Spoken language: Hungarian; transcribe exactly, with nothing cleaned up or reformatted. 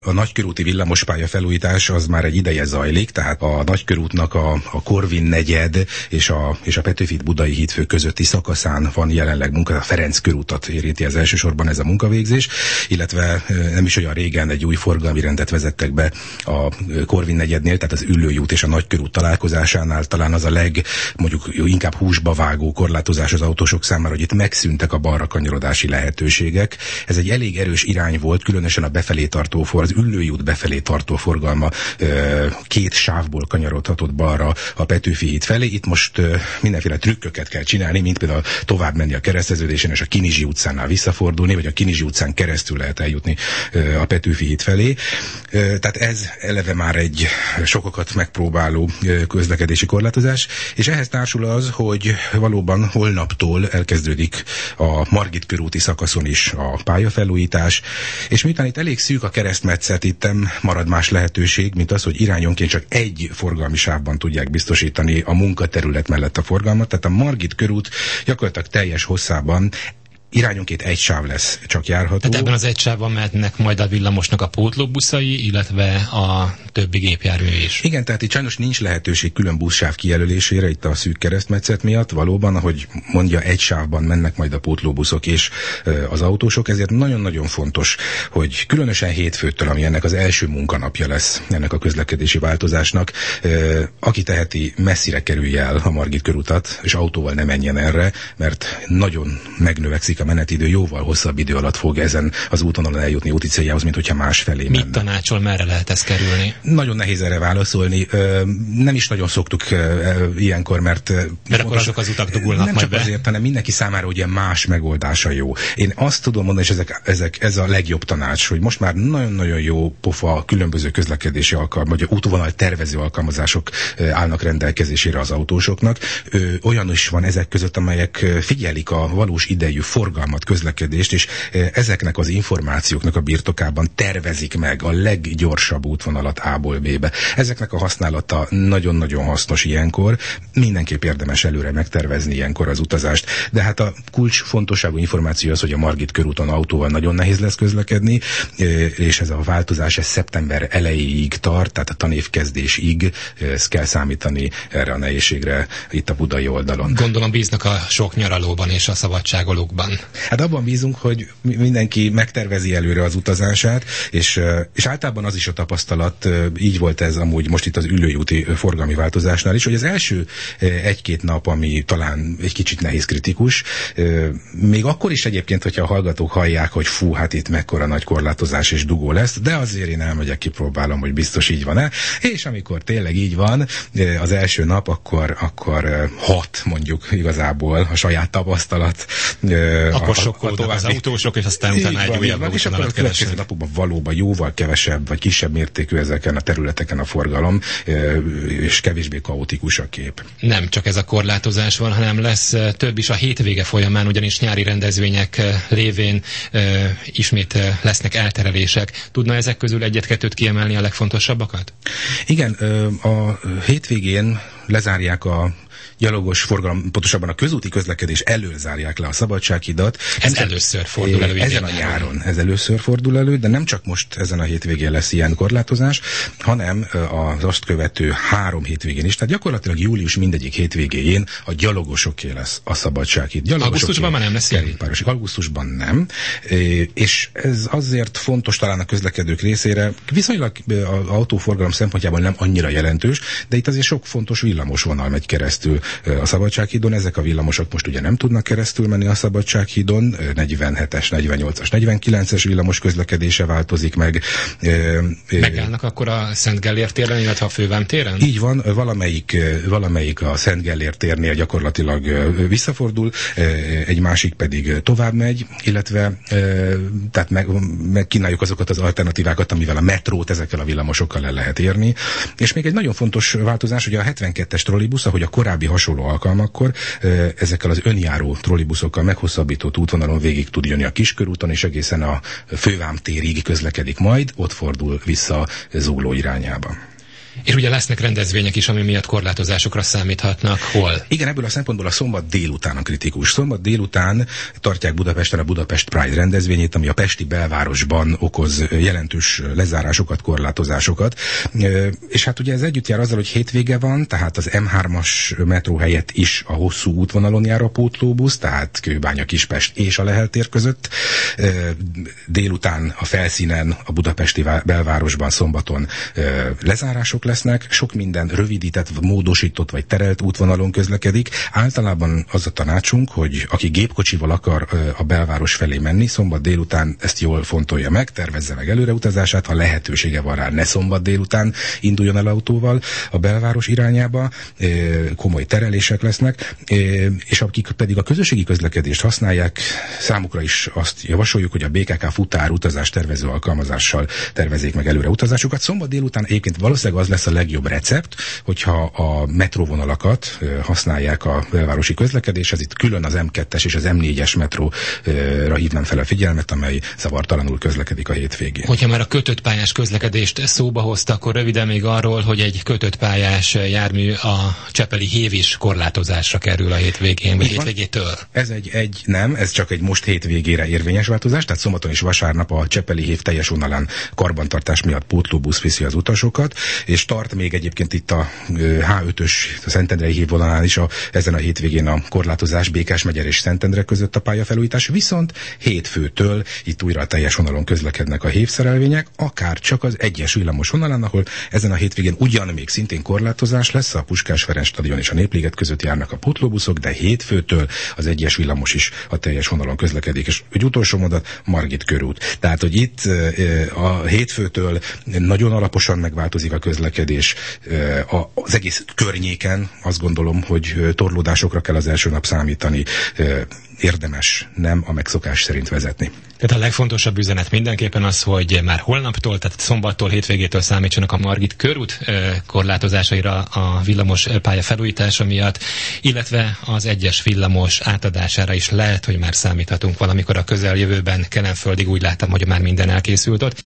a nagykörúti villamospálya felújítás az már egy ideje zajlik, tehát a nagykörútnak a, a Korvin negyed és a, és a Petőfi Budai hídfő közötti szakaszán van jelenleg munka, a Ferenc körútat érinti ez elsősorban ez a munkavégzés, illetve nem is olyan régen egy új forgalmi rendet vezettek be a Korvin negyednél, tehát az Üllői út és a nagykörút találkozásánál talán az a leg, mondjuk inkább húsba vágó korlátozás az autósok számára, hogy itt megszűntek a balra kanyarodási lehetőségek. Ez egy elég erős irány volt, különösen a befelé tartó for, az Üllői út befelé tartó forgalma két sávból kanyarodhatott balra a Petőfi híd felé. Itt most mindenféle trükköket kell csinálni, mint például tovább menni a Kereszteződésen és a Kinizsi utcánál visszafordulni, vagy a Kinizsi utcán keresztül lehet eljutni a Petőfi híd felé. Tehát ez eleve már egy sokakat megpróbáló közlekedési korlátozás, és ehhez társul az, hogy valóban holnaptól elkezdődik a Margit körúti szakaszon is a pályafelújítás, és miután itt elég szűk a keresztmetszet, itt nem marad más lehetőség, mint az, hogy irányonként csak egy forgalmi sávban tudják biztosítani a munkaterület mellett a forgalmat, tehát a Margit körút gyakorlatilag teljes hosszában irányonként egy sáv lesz csak járható. Tehát ebben az egy sávban mehetnek majd a villamosnak a pótlóbuszai, illetve a többi gépjármű is. Igen, tehát itt sajnos nincs lehetőség külön buszsáv kijelölésére itt a szűk keresztmetszet miatt. Valóban, ahogy mondja, egy sávban mennek majd a pótlóbuszok és az autósok, ezért nagyon-nagyon fontos, hogy különösen hétfőtől, ami ennek az első munkanapja lesz ennek a közlekedési változásnak, aki teheti, messzire kerülje el a Margit körutat, és autóval ne menjen erre, mert nagyon megnövekszik a menetidő, jóval hosszabb idő alatt fog ezen az útvonalon eljutni úti céljához, mint hogyha másfelé menne. Mit tanácsol, merre lehet ezt kerülni? Nagyon nehéz erre válaszolni. Nem is nagyon szoktuk ilyenkor, mert... Mert akkor azok az utak dugulnak nem majd csak be. Azért, hanem mindenki számára ugye más megoldása jó. Én azt tudom mondani, és ezek, ezek, ez a legjobb tanács, hogy most már nagyon-nagyon jó pofa különböző közlekedési alkalmazások, vagy útvonal tervező alkalmazások állnak rendelkezésére az autósoknak. Olyan is van ezek között, amelyek figyelik a valós idejű forgalmat, közlekedést, és ezeknek az információknak a birtokában tervezik meg a leggyorsabb útvonalat A-ból B-be. Ezeknek a használata nagyon-nagyon hasznos ilyenkor. Mindenképp érdemes előre megtervezni ilyenkor az utazást. De hát a kulcsfontosságú információ az, hogy a Margit körúton autóval nagyon nehéz lesz közlekedni, és ez a változás ez szeptember elejéig tart, tehát a tanévkezdésig ezt kell számítani erre a nehézségre itt a budai oldalon. Gondolom bíznak a sok nyaralóban és a szabadságolókban. Hát abban bízunk, hogy mindenki megtervezi előre az utazását, és, és általában az is a tapasztalat, így volt ez amúgy most itt az Üllői úti forgalmi változásnál is, hogy az első egy-két nap, ami talán egy kicsit nehéz kritikus, még akkor is egyébként, hogyha a hallgatók hallják, hogy fú, hát itt mekkora nagy korlátozás és dugó lesz, de azért én elmegyek, kipróbálom, hogy biztos így van-e, és amikor tényleg így van, az első nap, akkor, akkor hat mondjuk igazából a saját tapasztalat. Akkor sokkoltak az autósok, és aztán utána egy újabb és akkor a következő napokban valóban jóval kevesebb, vagy kisebb mértékű ezeken a területeken a forgalom, és kevésbé kaotikus a kép. Nem csak ez a korlátozás van, hanem lesz több is a hétvége folyamán, ugyanis nyári rendezvények révén e, ismét lesznek elterelések. Tudna ezek közül egyet-kettőt kiemelni a legfontosabbakat? Igen, a hétvégén lezárják a gyalogos forgalom, pontosabban a közúti közlekedés elől zárják le a Szabadsághidat. Ez nem először fordul elő. Ezen a nyáron ez először fordul elő, de nem csak most ezen a hétvégén lesz ilyen korlátozás, hanem az azt követő három hétvégén is. Tehát gyakorlatilag július mindegyik hétvégéjén a gyalogosoké lesz a Szabadsághíd. Augusztusban már nem lesz ilyen? Augusztusban nem. És ez azért fontos talán a közlekedők részére, viszonylag az autóforgalom szempontjából nem annyira jelentős, de itt azért sok fontos villamosvonal megy keresztül a Szabadsághídon. Ezek a villamosok most ugye nem tudnak keresztül menni a Szabadsághídon, negyvenhetes, negyvennyolcas, negyvenkilences villamos közlekedése változik meg. Megállnak akkor a Szent Gellért téren, illetve a Fővám téren? Így van, valamelyik, valamelyik a Szent Gellért térnél gyakorlatilag visszafordul, egy másik pedig tovább megy, illetve tehát meg, megkínáljuk azokat az alternatívákat, amivel a metrót ezekkel a villamosokkal el lehet érni. És még egy nagyon fontos változás, hogy a hetvenkettes trollibusz, ahogy a korábbi hasonló alkalmakkor ezekkel az önjáró trollibuszokkal meghosszabbított útvonalon végig tud jönni a Kiskörúton, és egészen a Fővám térig közlekedik majd, ott fordul vissza Zugló irányába. És ugye lesznek rendezvények is, ami miatt korlátozásokra számíthatnak. Hol? Igen, ebből a szempontból a szombat délután a kritikus. Szombat délután tartják Budapesten a Budapest Pride rendezvényét, ami a pesti belvárosban okoz jelentős lezárásokat, korlátozásokat. És hát ugye ez együtt jár azzal, hogy hétvége van, tehát az em hármas metró helyett is a hosszú útvonalon jár a pótlóbusz, tehát Kőbánya, Kispest és a Lehel tér között. Délután a felszínen, a budapesti belvárosban szombaton lezárások lesznek, sok minden rövidített, módosított vagy terelt útvonalon közlekedik. Általában az a tanácsunk, hogy aki gépkocsival akar a belváros felé menni, szombat délután ezt jól fontolja meg, tervezze meg előreutazását, ha lehetősége van rá, ne szombat délután induljon el autóval a belváros irányába, komoly terelések lesznek, és akik pedig a közösségi közlekedést használják, számukra is azt javasoljuk, hogy a bé ká ká futár utazás tervező alkalmazással tervezzék meg előre utazásukat. Szombat délután egyébként valószínűleg az lesz a legjobb recept, hogyha a metróvonalakat használják a belvárosi közlekedéshez. Itt külön az em kettes és az em négyes metróra hívnám fel a figyelmet, amely zavartalanul közlekedik a hétvégén. Hogyha már a kötött pályás közlekedést szóba hozta, akkor röviden még arról, hogy egy kötött pályás jármű a Csepeli hév is korlátozásra kerül a hétvégén, vagy hétvégétől. Ez egy, egy nem, ez csak egy most hétvégére érvényes változás, tehát szombaton és vasárnap a Csepeli hév teljes vonalán karbantartás miatt pótlóbusz viszi az utasokat, és tart még egyébként itt a há ötös, a Szentendrei hév vonalán is a, ezen a hétvégén a korlátozás Békásmegyer és Szentendre között a pályafelújítás, viszont hétfőtől itt újra a teljes vonalon közlekednek a hévszerelvények, akár csak az egyes villamos vonalán, ahol ezen a hétvégén ugyan még szintén korlátozás lesz, a Puskás Ferenc stadion és a Népliget között járnak a pótlóbuszok, de hétfőtől az egyes villamos is a teljes vonalon közlekedik. És egy utolsó mondat, Margit körút. Tehát, hogy itt a hétfőtől nagyon alaposan megváltozik a közlekedés az egész környéken, azt gondolom, hogy torlódásokra kell az első nap számítani, érdemes nem a megszokás szerint vezetni. Tehát a legfontosabb üzenet mindenképpen az, hogy már holnaptól, tehát szombattól, hétvégétől számítsanak a Margit körút korlátozásaira a villamos pálya felújítása miatt, illetve az egyes villamos átadására is lehet, hogy már számíthatunk valamikor a közeljövőben. Kelenföldig úgy láttam, hogy már minden elkészült ott.